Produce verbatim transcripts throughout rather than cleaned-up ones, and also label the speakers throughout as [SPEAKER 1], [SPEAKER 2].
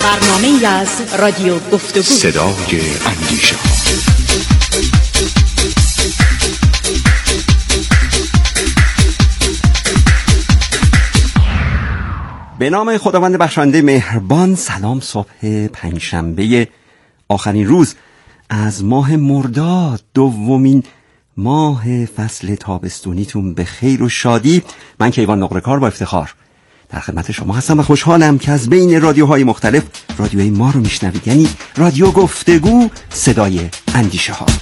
[SPEAKER 1] برنامه‌ای از رادیو گفتگو،
[SPEAKER 2] صدای اندیشه.
[SPEAKER 3] به نام خداوند بخشنده مهربان. سلام. صبح پنجشنبه آخرین روز از ماه مرداد، دومین ماه فصل تابستونیتون به خیر و شادی. من کیوان نقره‌کار با افتخار در خدمت شما هستم و خوشحالم که از بین رادیوهای مختلف رادیوی ما رو میشنوید، یعنی رادیو گفتگو، صدای اندیشه ها.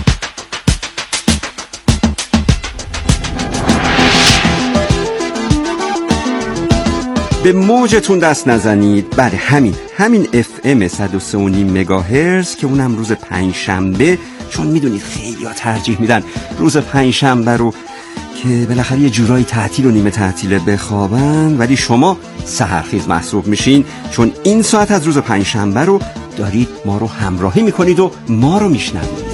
[SPEAKER 3] به موجتون دست نزنید. بله، همین همین اف ام صد و سه و نیم مگاهرتز که اونم روز پنجشنبه، چون میدونید خیلی ها ترجیح میدن روز پنجشنبه رو که بالاخره یه جورایی تعطیل و نیمه تعطیل بخوابن، ولی شما سحرخیز محسوب میشین چون این ساعت از روز پنجشنبه رو دارید ما رو همراهی میکنید و ما رو میشنوید.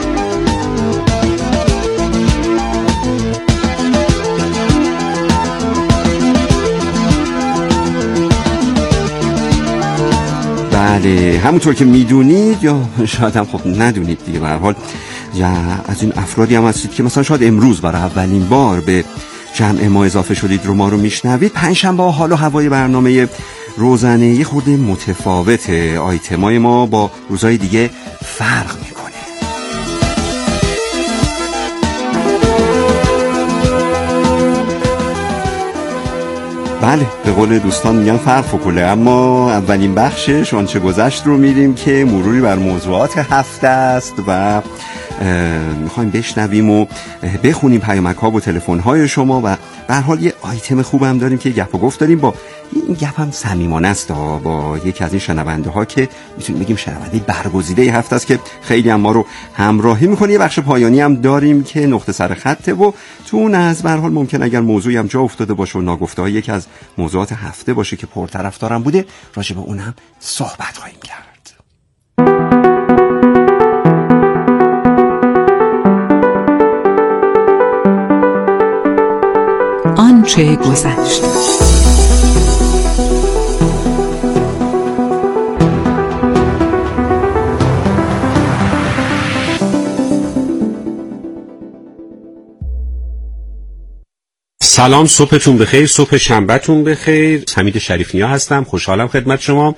[SPEAKER 3] بله، همونطور که میدونید یا شاید هم خب ندونید دیگه، به هر حال یا از این افرادی هم هستید که مثلا شاید امروز برای اولین بار به جمع ما اضافه شدید رو ما رو میشنوید. پنجشنبه حال و هوای برنامه روزانه یه خورده متفاوته. آیتمای ما با روزهای دیگه فرق میکنه. بله، به قول دوستان میگن فرق فکوله. اما اولین بخشش آنچه گذشت رو میریم که مروری بر موضوعات هفته است و میخوایم بشنویم و بخونیم پیامک ها و تلفن های شما و به هر حال یه آیتم خوب هم داریم که گپ و گفت داریم. با این گپ هم صمیمانه است با یکی از این شنونده ها که میتونیم بگیم شنونده برگزیده هفته است که خیلی هم ما رو همراهی میکنه. یه بخش پایانی هم داریم که نقطه سر خطه و تو اون از به هر حال ممکن اگر موضوعی هم جا افتاده باشه و ناگفته های یکی از موضوعات هفته باشه که پرطرفدارم بوده، راجع به اون هم صحبت خواهیم کرد.
[SPEAKER 1] آنچه گذشت.
[SPEAKER 4] سلام، صبحتون بخیر، صبح شنبهتون بخیر. حمید شریف نیا هستم، خوشحالم خدمت شما.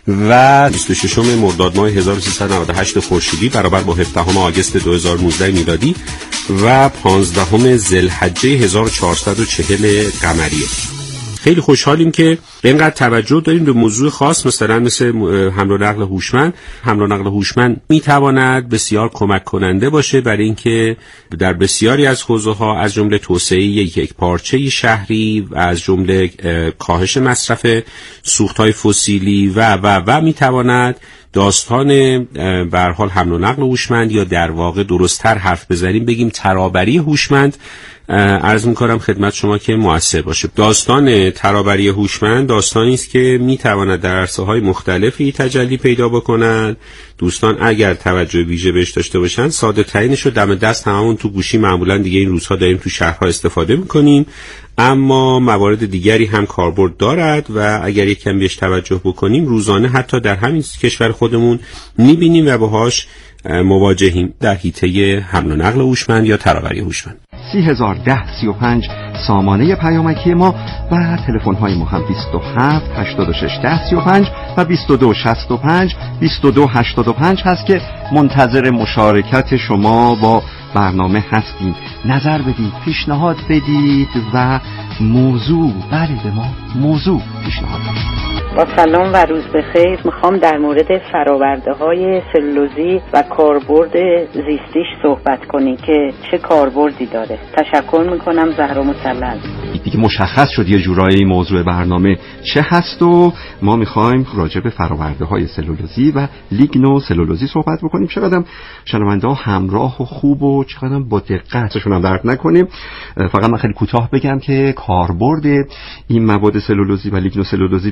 [SPEAKER 4] و بیست و ششم مرداد ماه هزار و سیصد و نود و هشت خورشیدی برابر با هفدهم آگوست دو هزار و نوزده میلادی و پانزدهم ذوالحجه هزار و چهارصد و چهل قمری. خیلی خوشحالیم که اینقدر توجه داریم به موضوع خاص، مثلا مثل حمل و نقل هوشمند. حمل و نقل هوشمند میتواند بسیار کمک کننده باشه برای اینکه در بسیاری از حوزه‌ها از جمله توسعه یک یک پارچه شهری و از جمله کاهش مصرف سوخت‌های فسیلی و و و میتواند داستان به هر حال حمل و نقل هوشمند، یا در واقع درست‌تر حرف بزنیم بگیم ترابری هوشمند، عرض می‌کنم خدمت شما که مؤثر باشه. داستان ترابری هوشمند داستانی است که می‌تواند در عرصه‌های مختلفی تجلی پیدا بکند. دوستان اگر توجه ویژه بهش داشته باشن، ساده ترینش رو دم دست هممون تو گوشی معمولاً دیگه این روزها داریم تو شهرها استفاده می‌کنیم، اما موارد دیگری هم کاربرد دارد و اگر یک کم بهش توجه بکنیم روزانه حتی در همین کشور خودمون می‌بینیم و باهاش مواجهیم در حیطه حمل و نقل هوشمند یا ترابری هوشمند.
[SPEAKER 3] سی هزار ده سی و پنج سامانه پیامکی ما و تلفن های ما هم بیست و هفت هشتاد و شش ده سی و پنج و بیست و دو شصت و پنج بیست و دو هشتاد و پنج هست که منتظر مشارکت شما با برنامه هستیم. نظر بدید، پیشنهاد بدید و موضوع، بله به ما موضوع پیشنهاد بدید.
[SPEAKER 5] با سلام و روز بخیر. میخوام در مورد فراورده های سلولوزی و کاربرد زیستیش صحبت کنی که چه کاربردی داره. تشکر میکنم. زهرا مسلط.
[SPEAKER 3] دیگه مشخص شد یه جورایی موضوع برنامه چه هست و ما میخوایم راجع به فراورده های سلولوزی و لیگنو سلولوزی صحبت بکنیم. چقدر شنونده ها همراه و خوب و چقدر با دقتشون هم درک نکنیم. فقط من خیلی کوتاه بگم که کاربرد این مواد سلولوزی و لیگنو سلولوزی بسیار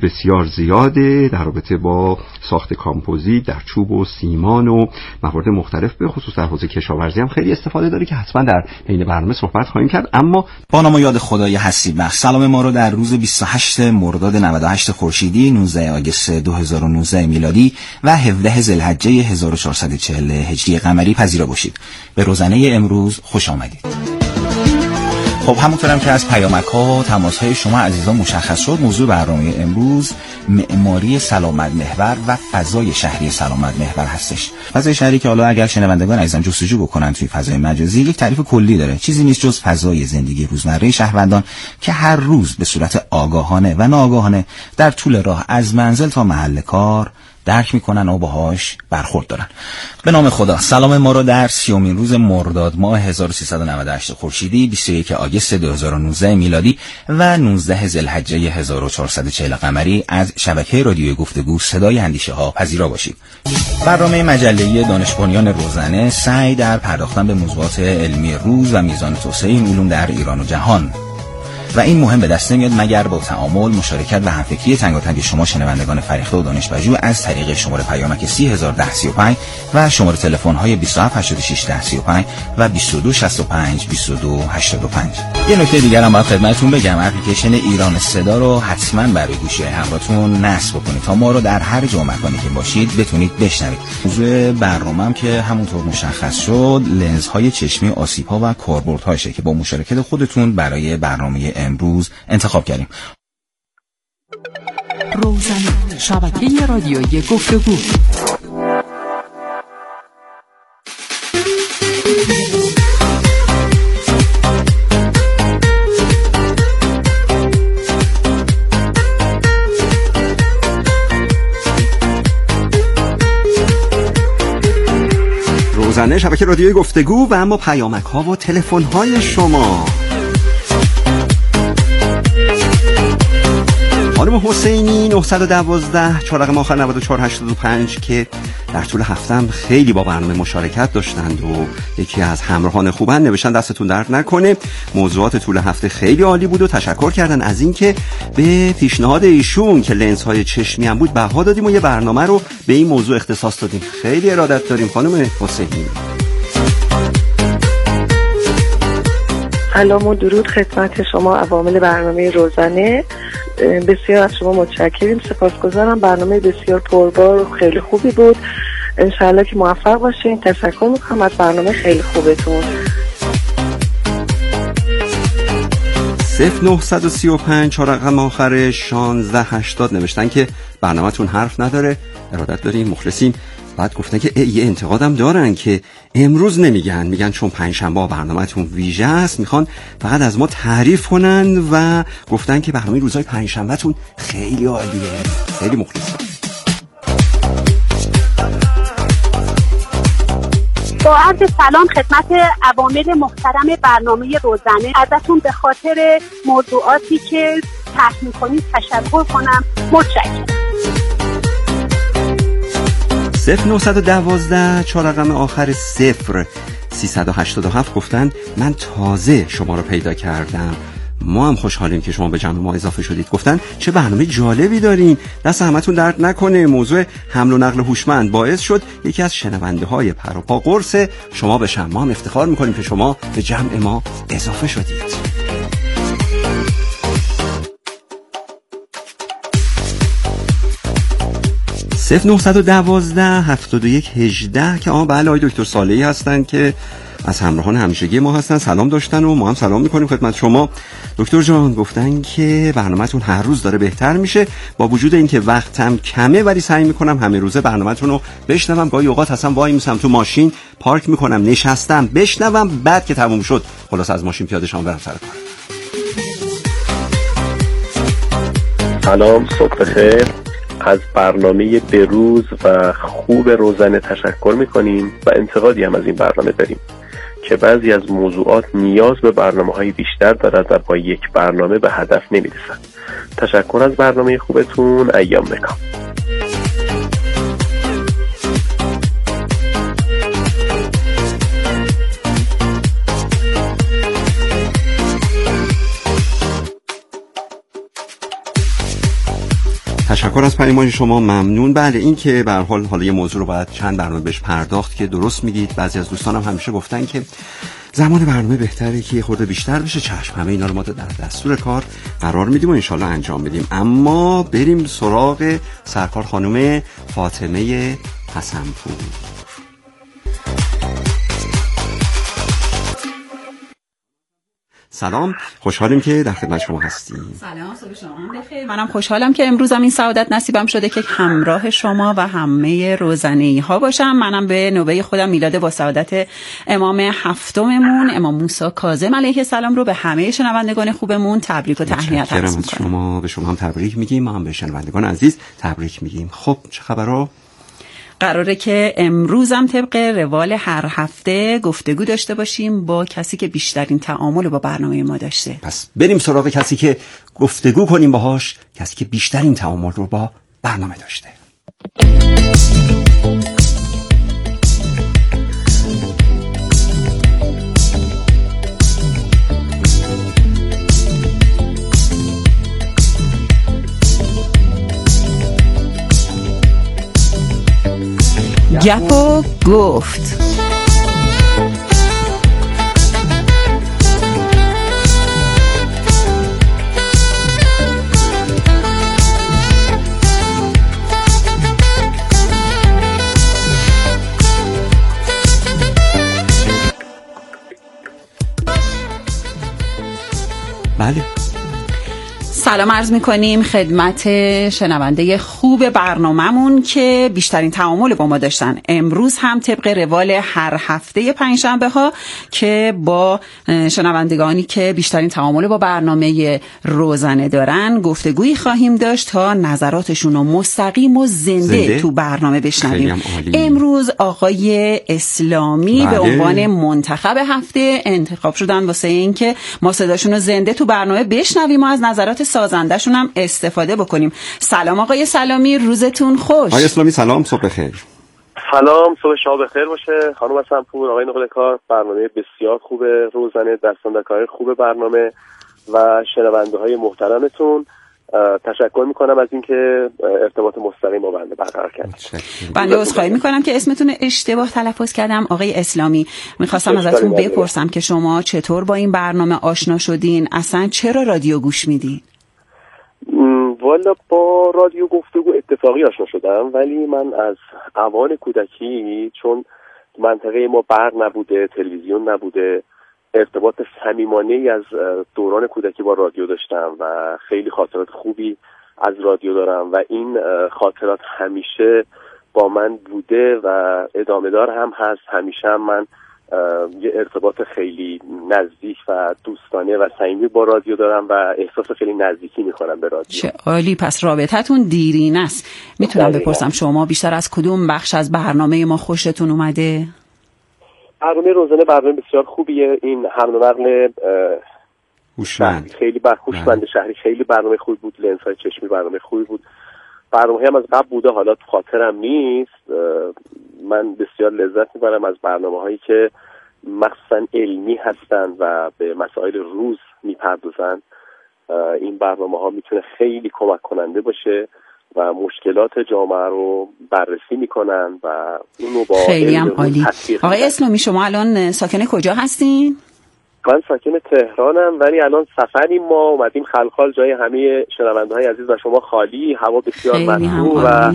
[SPEAKER 3] زیاده در رابطه با ساخت کامپوزیت در چوب و سیمان و موارد مختلف، به خصوص در حوزه کشاورزی هم خیلی استفاده داره که حتما در بین برنامه صحبت خواهیم کرد. اما
[SPEAKER 6] با نام و یاد خدای هستی بخش، سلام ما رو در روز بیست و هشتم مرداد نود و هشت خورشیدی، نوزدهم آگوست دو هزار و نوزده میلادی و هفدهم ذوالحجه هزار و چهارصد و چهل هجری قمری پذیرا باشید. به روزنه امروز خوش آمدید. خب همونطورم که از پیامک‌ها و تماس‌های شما عزیزان مشخص شد، موضوع برنامه امروز معماری سلامت محور و فضای شهری سلامت محور هستش. فضای شهری که حالا اگر شنوندگان عزیزان جستجو بکنن توی فضای مجازی، یک تعریف کلی داره. چیزی نیست جز فضای زندگی روزمره شهروندان که هر روز به صورت آگاهانه و ناآگاهانه در طول راه از منزل تا محل کار درک میکنن و باهاش برخورد دارن. به نام خدا، سلام ما رو در سیومین روز مرداد ماه هزار و سیصد و نود و هشت خورشیدی، بیست و یکم آگوست دو هزار و نوزده میلادی و نوزدهم ذوالحجه هزار و چهارصد و چهل قمری از شبکه رادیوی گفتگو صدای اندیشه ها پذیرا باشید. برنامه مجله دانش بنیان روزنه سعی در پرداختن به موضوعات علمی روز و میزان توسعه این علوم در ایران و جهان و این مهم به دست نمیاد مگر با تعامل، مشارکت و همفکری تنگاتنگ شما شنوندگان فریخته و دانشپژوه از طریق شماره پیامک سی هزار و ده سی و پنج و شماره تلفن های بیست و هفت هشتاد و شش ده سی و پنج و بیست و دو شصت و پنج بیست و دو هشتاد و پنج. یه نکته دیگر هم باید خدمتتون بگم، اپلیکیشن ایران صدا رو حتما برای گوشی همراهتون نصب بکنید تا ما رو در هر جا مکانی که باشید بتونید بشنوید. موضوع برنامه‌ام که همونطور مشخص شد، لنزهای چشمی آسیب‌ها و کاربردهاشه که با مشارکت خودتون برای برنامه امروز انتخاب کردیم.
[SPEAKER 1] روزنه، شبکه رادیویی گفتگو.
[SPEAKER 3] روزنه، شبکه رادیویی گفتگو و اما پیامک ها و تلفن های شما. خانم حسینی نه یک دو چهار رقم آخر نود و چهار هشتاد و پنج که در طول هفتم خیلی با برنامه مشارکت داشتند و یکی از همراهان خوبن نوشتن دستتون درد نکنه، موضوعات طول هفته خیلی عالی بود و تشکر کردن از اینکه به پیشنهاد ایشون که لنزهای چشمی هم بود بها دادیم و یه برنامه رو به این موضوع اختصاص دادیم. خیلی ارادت داریم خانم حسینی.
[SPEAKER 7] سلام و درود خدمت شما عوامل برنامه روزنه. بسیار از شما متشکریم، سپاسگزارم. برنامه بسیار پربار و خیلی خوبی بود. انشاءالله که موفق باشین. تشکر میکنم از برنامه خیلی خوبتون.
[SPEAKER 3] صفر نه سه پنج چهار رقم آخر شانزده هشتاد نوشتن که برنامه‌تون حرف نداره، ارادت داریم، مخلصیم. بعد گفتن که یه انتقادم دارن که امروز نمیگن، میگن چون پنجشنبه برنامه‌تون ویژه است میخوان فقط از ما تعریف کنن و گفتن که برنامه روزهای پنجشنبه‌تون خیلی عالیه. خیلی مخلصم.
[SPEAKER 8] با عرض سلام خدمت عوامل محترم برنامه روزنه، ازتون به خاطر موضوعاتی که طرح می‌کنید تشکر کنم. متشکرم.
[SPEAKER 3] صفر نه یک دو چهار رقم آخر صفر سیصد و هشتاد و هفت گفتن من تازه شما رو پیدا کردم، ما هم خوشحالیم که شما به جمع ما اضافه شدید. گفتن چه برنامه جالبی دارین، دست همتون درد نکنه. موضوع حمل و نقل هوشمند باعث شد یکی از شنونده های پر و پا قرص شما بشم. ما هم افتخار میکنیم که شما به جمع ما اضافه شدید. صفر نه یک دو هفتاد و یک هجده که آن بله آقای دکتر صالحی هستن که از همراهان همیشگی ما هستن. سلام داشتن و ما هم سلام میکنیم خدمت شما. دکتر جان گفتن که برنامه‌تون هر روز داره بهتر میشه، با وجود اینکه وقتم کمه ولی سعی میکنم همه روزه برنامه‌تون رو بشنوم. گاهی اوقات اصلا وای میسم تو ماشین پارک میکنم نشستم بشنوم، بعد که تموم شد خلاص از ماشین پیاده شام برم سر کار.
[SPEAKER 9] سلام، صبح خیر. از برنامه بروز و خوب روزنه تشکر میکنیم و انتقادی هم از این برنامه داریم که بعضی از موضوعات نیاز به برنامه‌های بیشتر دارد و با یک برنامه به هدف نمیرسند. تشکر از برنامه خوبتون. ایام بکام.
[SPEAKER 3] تشکر از پیام شما، ممنون. بله این که به هر حال حالا یه موضوع رو باید چند برنامه بهش پرداخت که درست میگید. بعضی از دوستانم همیشه گفتن که زمان برنامه بهتره که خورده بیشتر بشه. چشم، همه اینا رو ما در دستور کار قرار میدیم و انشالله انجام بدیم. اما بریم سراغ سرکار خانم فاطمه حسنپور. سلام، خوشحالیم که در خدمت شما هستیم.
[SPEAKER 10] سلام، صبح شما بخیر. منم خوشحالم که امروزم این سعادت نصیبم شده که همراه شما و همه روزنه‌ای ها باشم. منم به نوبه خودم میلاد با سعادت امام هفتممون امام موسی کاظم علیه السلام رو به همه شنوندگان خوبمون تبریک و تهنیت عرض می‌کنم.
[SPEAKER 3] شما به شما هم تبریک میگیم، ما هم به شنوندگان عزیز تبریک میگیم. خب چه خبرها؟
[SPEAKER 10] قراره که امروزم طبق روال هر هفته گفتگو داشته باشیم با کسی که بیشترین تعامل با برنامه ما داشته.
[SPEAKER 3] پس بریم سراغ کسی که گفتگو کنیم باهاش، کسی که بیشترین تعامل رو با برنامه داشته.
[SPEAKER 10] گپ و گفت.
[SPEAKER 3] بله،
[SPEAKER 10] سلام عرض میکنیم خدمت شنونده خوب برنامه‌مون که بیشترین تعامل با ما داشتن. امروز هم طبق روال هر هفته پنجشنبه ها که با شنوندگانی که بیشترین تعامل با برنامه روزنه دارن گفتگویی خواهیم داشت تا نظراتشون رو مستقیم و زنده, زنده؟ تو برنامه بشنویم. امروز آقای اسلامی بله. به عنوان منتخب هفته انتخاب شدن واسه این که ما صداشون رو زنده تو برنامه بشنویم و از نظرات سازندشون هم استفاده بکنیم. سلام آقای سلامی، روزتون خوش.
[SPEAKER 3] آقای اسلامی سلام، صبح بخیر.
[SPEAKER 9] سلام، صبح شما بخیر باشه خانم حسنپور، آقای نقل کار. برنامه بسیار خوبه روزانه، دستاندرکاری خوب برنامه و شنونده های محترمتون. تشکر میکنم از اینکه ارتباط مستقیم با بنده برقرار کردید.
[SPEAKER 10] بنده عذرخواهی میکنم که اسمتون اشتباه تلفظ کردم. آقای اسلامی، میخواستم ازتون بپرسم که شما چطور با این برنامه آشنا شدین؟ اصلا چرا رادیو گوش میدین؟
[SPEAKER 9] والا با رادیو گفتگو اتفاقی آشنا شدم، ولی من از اوان کودکی چون منطقه ما برق نبوده، تلویزیون نبوده، ارتباط صمیمانه‌ای از دوران کودکی با رادیو داشتم و خیلی خاطرات خوبی از رادیو دارم و این خاطرات همیشه با من بوده و ادامه دار هم هست. همیشه هم من یه ارتباط خیلی نزدیک و دوستانه و صمیمی با رادیو دارم و احساس خیلی نزدیکی می‌کنم به رادیو.
[SPEAKER 10] چه عالی، پس رابطتون دیرین است. میتونم بپرسم شما بیشتر از کدوم بخش از برنامه ما خوشتون اومده؟
[SPEAKER 9] برنامه روزانه برنامه بسیار خوبیه. این حمل و نقل
[SPEAKER 3] هوشمند
[SPEAKER 9] خیلی برخوشمند شهری خیلی برنامه خوبی بود. لنس‌های چشمی برنامه خوبی بود. برنامه هم از قبل بوده، حالا تو خاطرم نیست. من بسیار لذت میبرم از برنامه‌هایی که مخصوصا علمی هستند و به مسائل روز میپردازن. این برنامه‌ها میتونه خیلی کمک کننده باشه و مشکلات جامعه رو بررسی میکنن و اونو با
[SPEAKER 10] خیلی هم عالی. آقای اسلامی، شما الان ساکن کجا هستین؟
[SPEAKER 9] من ساکن تهرانم، ولی الان سفریم، ما اومدیم خلخال، جای همه شنونده‌های عزیز و شما خالی، هوا بسیار مطبوع و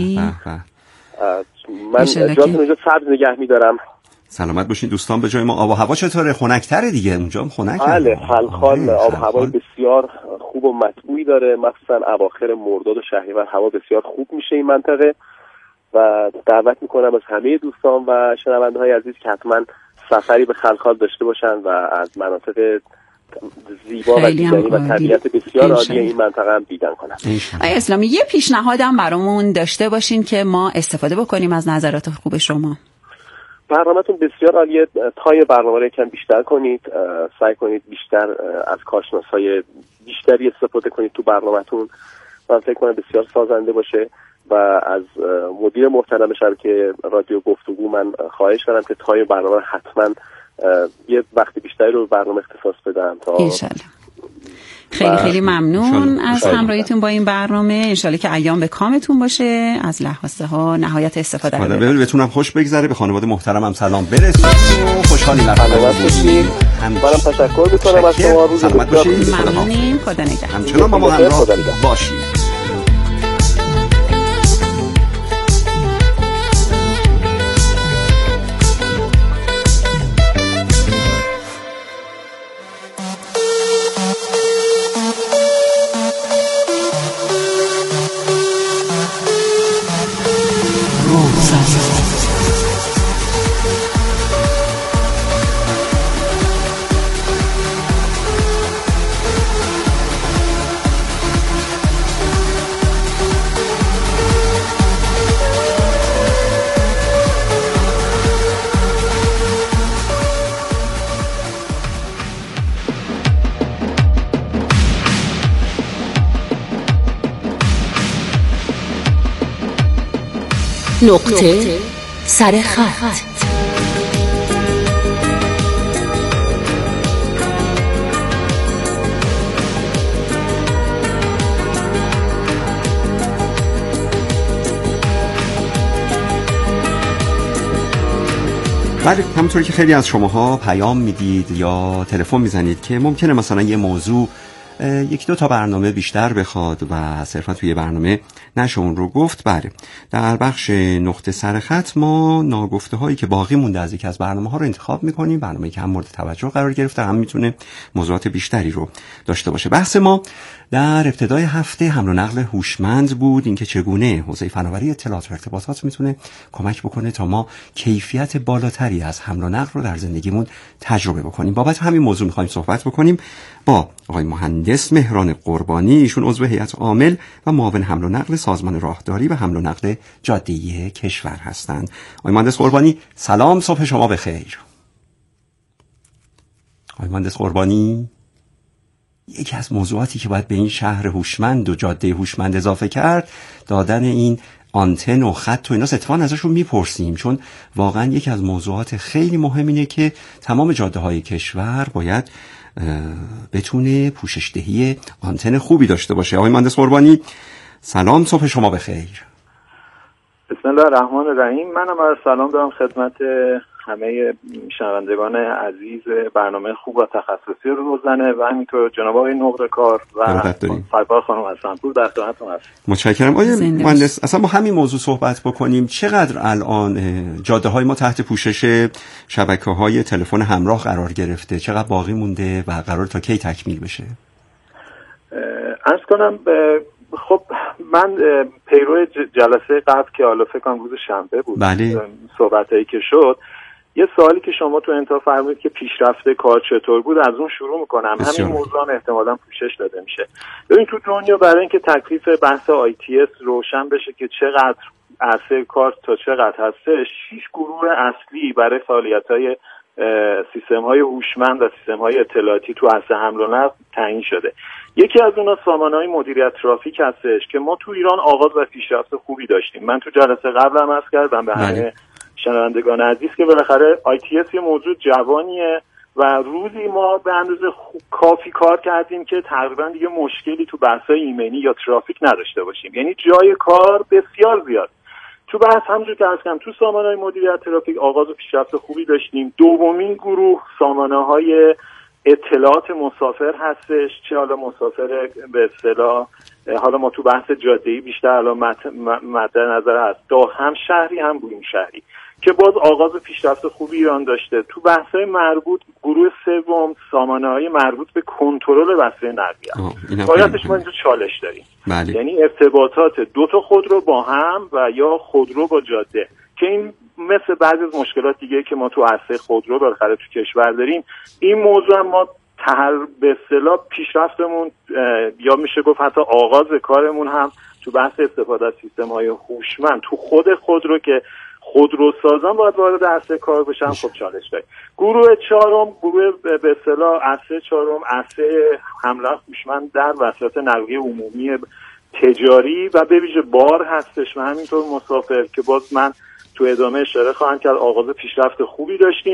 [SPEAKER 9] من جاتون اونجا سبز نگه میدارم.
[SPEAKER 3] سلامت باشین دوستان. به جای ما آب و هوا چطوره؟ خنک‌تره دیگه اونجا هم خنکه.
[SPEAKER 9] بله، خلخال آب و هوا بسیار خوب و مطبوعی داره، مخصوصا اواخر مرداد و شهریور هوا بسیار خوب میشه این منطقه و دعوت میکنم از همه دوستان و شنونده‌های عزیز که حتما سفری به خلخال داشته باشن و از مناطق زیبا و دیدنی و طبیعت بسیار عالی این منطقه هم دیدن کنن.
[SPEAKER 10] آقای اسلامی، یه پیشنهادم برامون داشته باشین که ما استفاده بکنیم از نظرات خوب شما.
[SPEAKER 9] برنامه‌تون بسیار عالیه. تای برنامه رو یکم بیشتر کنید، سعی کنید بیشتر از کارشناسای بیشتری استفاده کنید تو برنامه‌تون. من فکر کنم بسیار سازنده باشه و از مدیر محترم شبکه رادیو گفتگو من خواهش کردم که تای برنامه حتما یه وقت بیشتری رو برنامه اختصاص بدم تا
[SPEAKER 10] انشالله. خیلی خیلی ممنون از همراهیتون با این برنامه. انشالله که ایام به کامتون باشه، از لحظه ها نهایت استفاده رو
[SPEAKER 3] ببرید. بتونم خوش بگذره، به خانواده محترمم سلام برسید و خوشحالیم.
[SPEAKER 9] سلامت باشید. منم تشکر می‌کنم از شما. روز
[SPEAKER 3] سلامت باشید.
[SPEAKER 10] ممنونیم. خدا نگهدار.
[SPEAKER 3] همچنان با ما همراه باشید.
[SPEAKER 1] نقطه سر خط.
[SPEAKER 3] بله، همونطوری که خیلی از شماها پیام میدید یا تلفن میزنید که ممکنه مثلا یه موضوع یک دو تا برنامه بیشتر بخواد و صرفا توی برنامه نشه اون رو گفت. بله، در بخش نقطه سر خط ما ناگفته هایی که باقی مونده از یکی از برنامه ها رو انتخاب میکنیم، برنامه‌ای که هم مورد توجه قرار گرفته هم میتونه موضوعات بیشتری رو داشته باشه. بحث ما در ابتدای هفته حمل و نقل هوشمند بود، اینکه چگونه حوزه فناوری اطلاعات و ارتباطات میتونه کمک بکنه تا ما کیفیت بالاتری از حمل و نقل رو در زندگیمون تجربه بکنیم. بابت همین موضوع میخوایم صحبت بکنیم با آقای مهندس مهران قربانی، ایشون عضو هیئت عامل و معاون حمل و نقل سازمان راهداری و حمل و نقل جاده‌ای کشور هستند. آقای مهندس قربانی سلام، صبح شما بخیر. آقای مهندس قربانی، یکی از موضوعاتی که باید به این شهر هوشمند و جاده هوشمند اضافه کرد دادن این آنتن و خط و اینا، اتفاقا ازشون میپرسیم، چون واقعا یکی از موضوعات خیلی مهم اینه که تمام جاده های کشور باید بتونه پوششدهی آنتن خوبی داشته باشه. آقای مهندس قربانی سلام، صبح شما بخیر.
[SPEAKER 11] بسم الله الرحمن الرحیم. منم از سلام دارم خدمت همه شنوندگان عزیز برنامه خوب و تخصصی روزانه و همینطور جناب آقای نقره کار و فربار خانم از سنپور در خدمتتون هستم.
[SPEAKER 3] متشکرم. آقای مهندس، اصلا ما همین موضوع صحبت بکنیم. چقدر الان جاده های ما تحت پوشش شبکه های تلفن همراه قرار گرفته؟ چقدر باقی مونده و قرار تا کی تکمیل بشه؟
[SPEAKER 11] عرض کنم خب من پیرو جلسه قبل که حالا فکر کنم روز شنبه بود،
[SPEAKER 3] بله،
[SPEAKER 11] صحبتایی که شد، یه سوالی که شما تو انتها فرمودید که پیشرفته کار چطور بود، از اون شروع میکنم. همین موضوع هم احتمالاً پوشش داده میشه. ببین تو دنیا برای اینکه تکلیف بحث آی تی اس روشن بشه که چقدر عرصه کار تا چقدر هستش، شش گروه اصلی برای فعالیت‌های سیستم‌های هوشمند و سیستم‌های اطلاعاتی تو عرصه حمل و نقل تعیین شده. یکی از اونها سامانه‌های مدیریت ترافیک هستش که ما تو ایران آغاز و پیشرفت خوبی داشتیم. من تو جلسه قبلم عرض کردم به همه شنوندگان عزیز که بالاخره آی تی اس یه موضوع جوانیه و روزی ما به اندازه کافی کار کردیم که تقریبا دیگه مشکلی تو بحث‌های ایمنی یا ترافیک نداشته باشیم. یعنی جای کار بسیار زیاد. تو بحث همونجور که عرض کردم تو سامانه‌های مدیریت ترافیک آغاز و پیشرفت خوبی داشتیم. دومین گروه سامانه‌های اطلاعات مسافر هستش، چه حالا مسافر به اصطلاح حالا ما تو بحث جاده‌ای بیشتر الان مد نظر هست، دا هم شهری هم بوم شهری که باز آغاز پیشرفت خوبی ایران داشته. تو بحث‌های مربوط گروه سوم سامانه‌های مربوط به کنترل وسایل نقلیه. واقعیتش ما اینجا چالش داریم.
[SPEAKER 3] بله.
[SPEAKER 11] یعنی ارتباطات دو تا خودرو با هم و یا خودرو با جاده، که این مثل بعضی از مشکلات دیگه که ما تو عرصه خودرو بالاخره تو کشور داریم، این موضوع هم ما تر به اصطلاح پیشرفتمون یا میشه گفت حتی آغاز کارمون هم تو بحث استفاده از سیستم‌های هوشمند تو خود خودرو که خودروسازان باید وارد عرصه کار بشن، خب چالش داریم. گروه چهارم گروه به اصطلاح عرصه چهارم عرصه حمل هوشمند در وسایل نقلیه عمومی تجاری و به ویژه بار هستش و همینطور مسافر که باز من تو ادامه اشاره خواهم کرد آغاز پیشرفت خوبی داشتیم.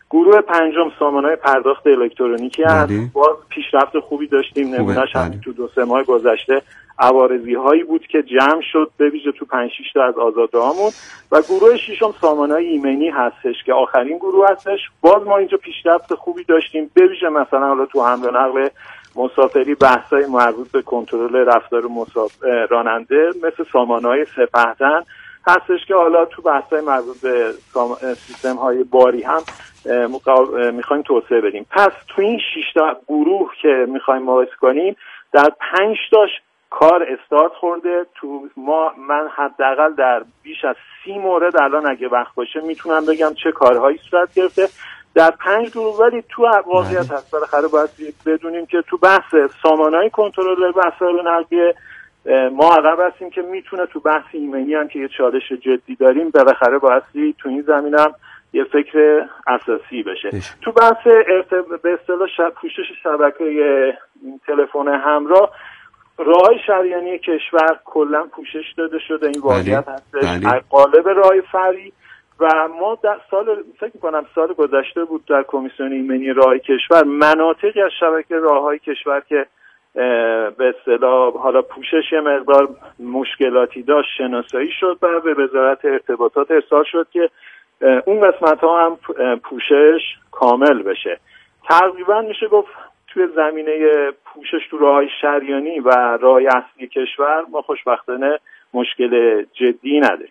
[SPEAKER 11] گروه پنجم سامانه‌های پرداخت الکترونیکی هست. باز پیشرفت خوبی داشتیم، نمونهش هم تو دو سه ماه گذشته عوارضی هایی بود که جمع شد به ویژه تو پنج شش تا از آزادهامون. و گروه ششم سامانه‌های ایمنی هستش که آخرین گروه هستش. باز ما اینجا پیشرفت خوبی داشتیم، به ویژه مثلا حالا تو حمل و نقل مسافری بحث‌های مربوط به کنترل رفتار مسافر راننده مثل سامانه‌های سپهتن هستش که حالا تو بحث‌های مربوط به سیستم‌های باری هم میخوایم توسعه بدیم. پس تو این شش تا گروه که میخوایم مقایسه کنیم، در پنج تاش کار استارت خورده. تو ما من حداقل در بیش از سی مورد الان اگه وقت باشه میتونم بگم چه کارهایی صورت گرفته در پنج گروه. ولی تو واقعیت هست بالاخره باید بدونیم که تو بحث سامانه‌های کنترل وسایل نقلیه ما عقب هستیم که میتونه تو بحث ایمنی هم که یه چالش جدی داریم بالاخره بایستی تو این زمینه هم یه فکر اساسی بشه. بشه. تو بحث ارتب... به اصطلاح شب... پوشش شبکه تلفن همراه، راه‌های شریانی کشور کلا پوشش داده شده، این واقعیت هستش قالب راه فری. و ما در سال فکر می‌کنم سال گذشته بود در کمیسیون ایمنی راه کشور مناطقی از شبکه راه‌های کشور که به اصطلاح حالا پوشش یه مقدار مشکلاتی داشت شناسایی شد و به وزارت ارتباطات ارسال شد که اون قسمت ها هم پوشش کامل بشه. تقریبا میشه گفت توی زمینه پوشش تو راه‌های شریانی و راه‌های اصلی کشور ما خوشبختانه مشکل جدی نداریم.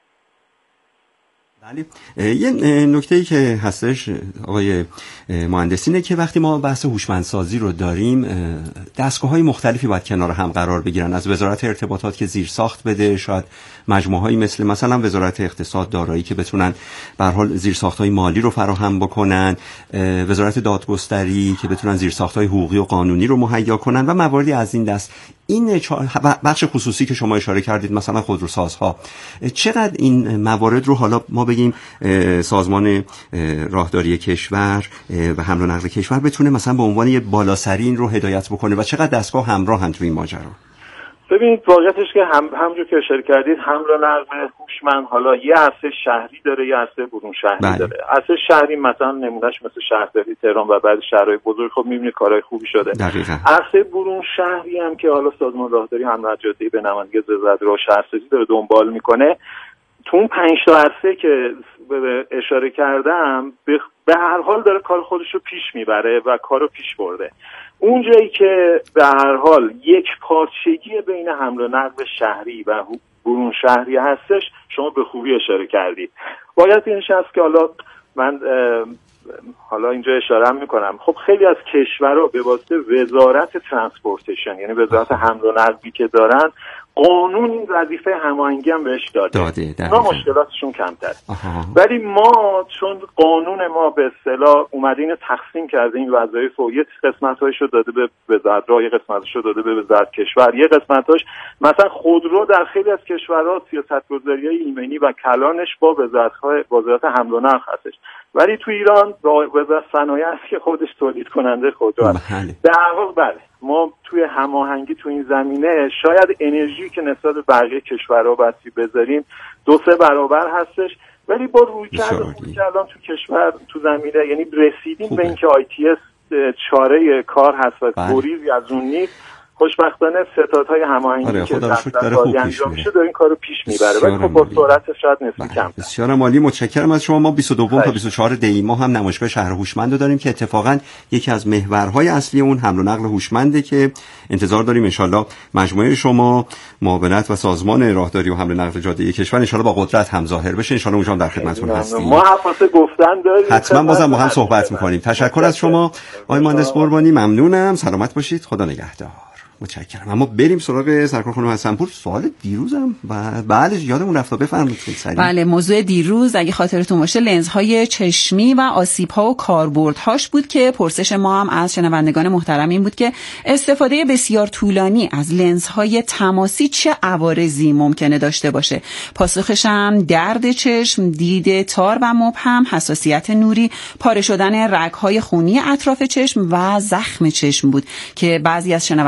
[SPEAKER 3] بله، یه نکته‌ای که هستش آقای مهندس اینه که وقتی ما بحث هوشمندسازی رو داریم دستگاه‌های مختلفی باید کنار هم قرار بگیرن، از وزارت ارتباطات که زیر ساخت بده، شاید مجموعه‌هایی مثل مثلا وزارت اقتصاد دارایی که بتونن به هر حال زیر ساخت‌های مالی رو فراهم بکنن، وزارت دادگستری که بتونن زیر ساخت‌های حقوقی و قانونی رو مهیا کنن و مواردی از این دست. این بخش خصوصی که شما اشاره کردید مثلا خودروسازها، چقدر این موارد رو حالا ما بگیم سازمان راهداری کشور و حمل و نقل کشور بتونه مثلا به عنوان یه بالاسری این رو هدایت بکنه و چقدر دستگاه همراهن تو این ماجرا؟
[SPEAKER 11] ببینید واقعیتش که هم همونجور که اشاره کردید حمل و نقل هوشمند حالا یه عرصه شهری داره، یه عرصه برون شهری بله. داره. عرصه شهری مثلا نمونهش مثل شهرداری تهران و بعضی شهرهای بزرگ خب می‌بینید کارهای خوبی شده. دقیقاً. عرصه برون شهری هم که حالا سازمان راهداری حمل جاده‌ای به نمایندگی وزارت راه شهرسازی داره دنبال میکنه، تو اون پنج تا عرصه که اشاره کردم به هر حال داره کار خودش رو پیش میبره و کارو پیش برده. اون جایی که به هر حال یک پارچگی بین حمل و نقل شهری و برون شهری هستش شما به خوبی اشاره کردید. باید اینش هست که حالا من حالا اینجا اشاره میکنم، خب خیلی از کشورها به واسطه وزارت ترانسپورتیشن یعنی وزارت حمل و نقلی که دارن قانون این وظیفه هماهنگی هم بهش داده, داده اونا مشکلاتشون کمتره. ولی ما چون قانون ما به اصطلاح اومده اینو تقسیم کرده این وظایف و یه قسمت‌هاشو داده به وزارت راه، یه قسمت‌هاشو داده به وزارت کشور، یه قسمت‌هاش مثلا خودرو در خیلی از کشورها سیاست‌گذاری‌های ایمنی و کلانش با وزارت‌های وزارت حمل و نقل هستش، ولی تو ایران وزارت صنایع است که خودش تولید کننده خودرو است. در واقع بله ما توی هماهنگی تو این زمینه شاید انرژی که نسبت به بقیه کشورها بسی بذاریم دو سه برابر هستش، ولی با رویکرد خوبی که الان تو کشور تو زمینه یعنی رسیدیم خوبه. به اینکه آی تی اس چاره کار هست و گریزی از اون نیست. خوشبختانه ستادهای هماهنگی آره، که در کاری انجام میشه داره این کارو پیش میبره ولی خب با سرعت شاید نسبی کم.
[SPEAKER 3] بسیار عالی، متشکرم از شما. ما بیست و دو تا بیست و چهار دی ما هم نمایشگاه شهر هوشمند رو داریم که اتفاقا یکی از محورهای اصلی اون حمل و نقل هوشمنده که انتظار داریم ان شاءالله مجموعه شما معاونت و سازمان راهداری و حمل و نقل جاده کشور ان شاءالله با قدرت هم ظاهر بشه. ان شاءالله اونجا هم در خدمتتون هستیم.
[SPEAKER 11] ما حفاظ گفتن داریم،
[SPEAKER 3] حتما بازم با هم صحبت می‌کنیم. تشکر از شما آقای مهندس قربانی، ممنونم. سلامت باشید، خدا نگهدار. متشکرم. اما بریم سراغ سرکار خانم حسن‌پور. سوال دیروزم و بعدش یادمون رفت، بفرمایید سریع.
[SPEAKER 10] بله، موضوع دیروز اگه خاطرتون باشه لنزهای چشمی و آسیب‌ها و کاربردهاش بود که پرسش ما هم از شنوندگان محترم این بود که استفاده بسیار طولانی از لنزهای تماسی چه عوارضی ممکنه داشته باشه. پاسخش هم درد چشم، دید تار و مبهم، حساسیت نوری، پاره شدن رگ‌های خونی اطراف چشم و زخم چشم بود که بعضی از شنوندگان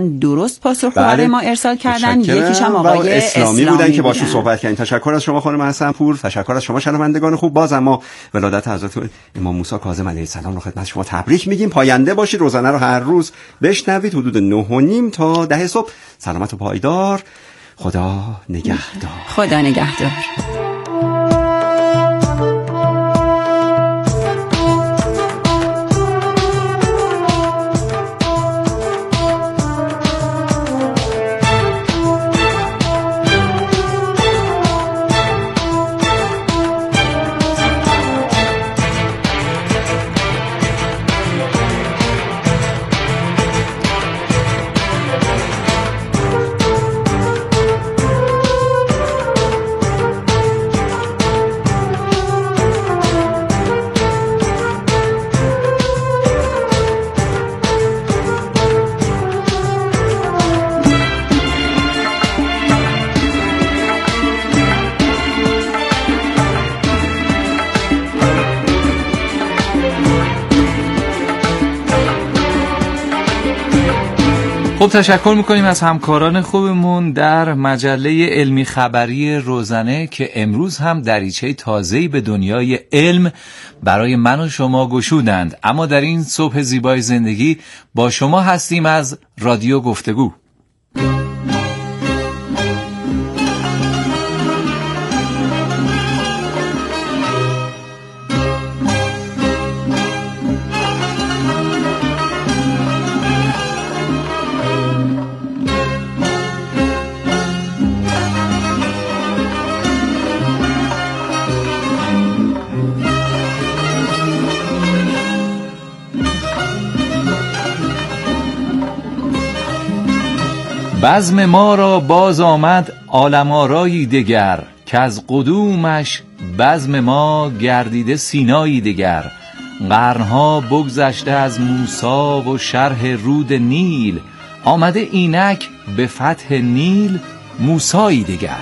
[SPEAKER 10] دوستان درست پاسخ برای
[SPEAKER 3] بله.
[SPEAKER 10] ما ارسال کردن. یکیش هم آقای
[SPEAKER 3] اسلامی,
[SPEAKER 10] اسلامی
[SPEAKER 3] بودن که
[SPEAKER 10] بودن.
[SPEAKER 3] باشون صحبت کردیم. تشکر از شما خانم حسن پور، تشکر از شما شنوندگان خوب. باز اما ولادت حضرت امام موسی کاظم علیه السلام رو خدمت شما تبریک میگیم. پاینده باشید، روزانه رو هر روز بشنوید حدود نه و نیم تا ده صبح. سلامت و پایدار. خدا نگهدار.
[SPEAKER 10] خدا نگهدار.
[SPEAKER 12] خب تشکر میکنیم از همکاران خوبمون در مجله علمی خبری روزنه که امروز هم دریچه تازه‌ای به دنیای علم برای من و شما گشودند. اما در این صبح زیبای زندگی با شما هستیم از رادیو گفتگو. بزم ما را باز آمد عالم آرایی دگر، که از قدومش بزم ما گردیده سینایی دگر. قرنها بگذشته از موسی و شرح رود نیل، آمده اینک به فتح نیل موسایی دگر.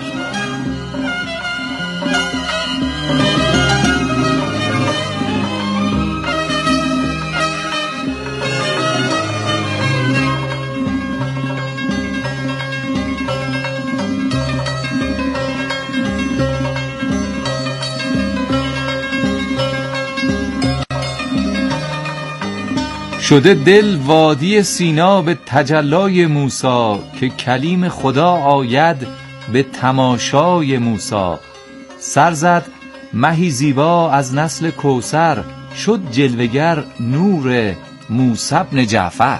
[SPEAKER 12] شده دل وادی سینا به تجلای موسی، که کلیم خدا آید به تماشای موسی. سر زد مهی زیبا از نسل کوثر، شد جلوگر نور موسی بن جعفر.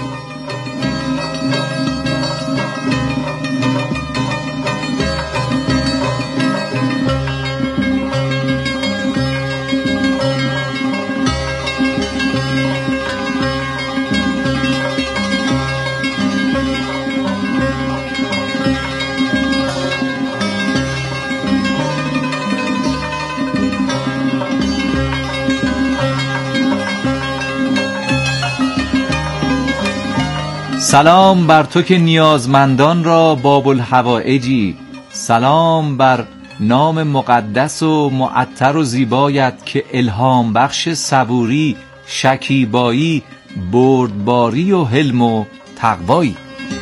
[SPEAKER 12] سلام بر تو که نیازمندان را باب الحوائجی، سلام بر نام مقدس و معطر و زیبایت، که الهام بخش صبوری، شکیبایی، بردباری و حلم و تقوایی.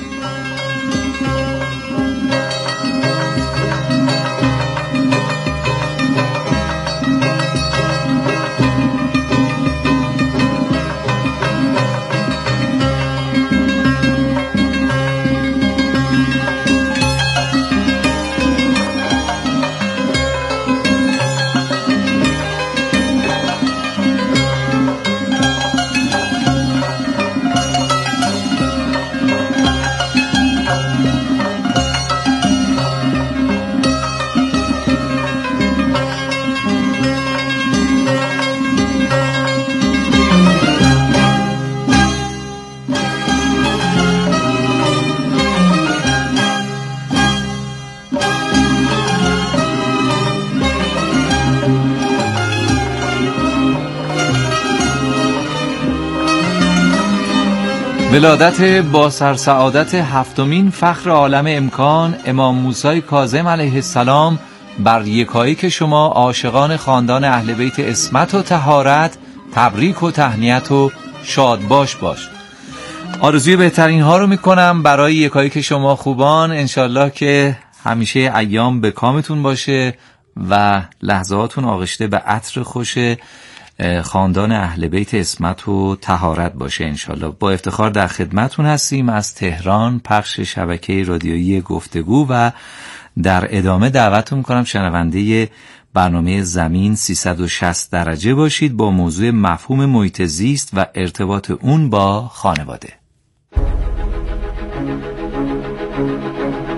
[SPEAKER 12] ولادت با سرسعادت هفتمین فخر عالم امکان امام موسی کاظم علیه السلام بر یکایک شما عاشقان خاندان اهل بیت عصمت و طهارت تبریک و تهنیت و شادباش باش. آرزوی بهترین ها رو میکنم برای یکایی که شما خوبان. انشالله که همیشه ایام به کامتون باشه و لحظاتون آغشته به عطر خوش خاندان اهل بیت عصمت و طهارت باشه انشالله. با افتخار در خدمتون هستیم از تهران، پخش شبکه رادیویی گفتگو، و در ادامه دعوتتون میکنم شنونده برنامه زمین سیصد و شصت درجه باشید با موضوع مفهوم محیط زیست و ارتباط اون با خانواده.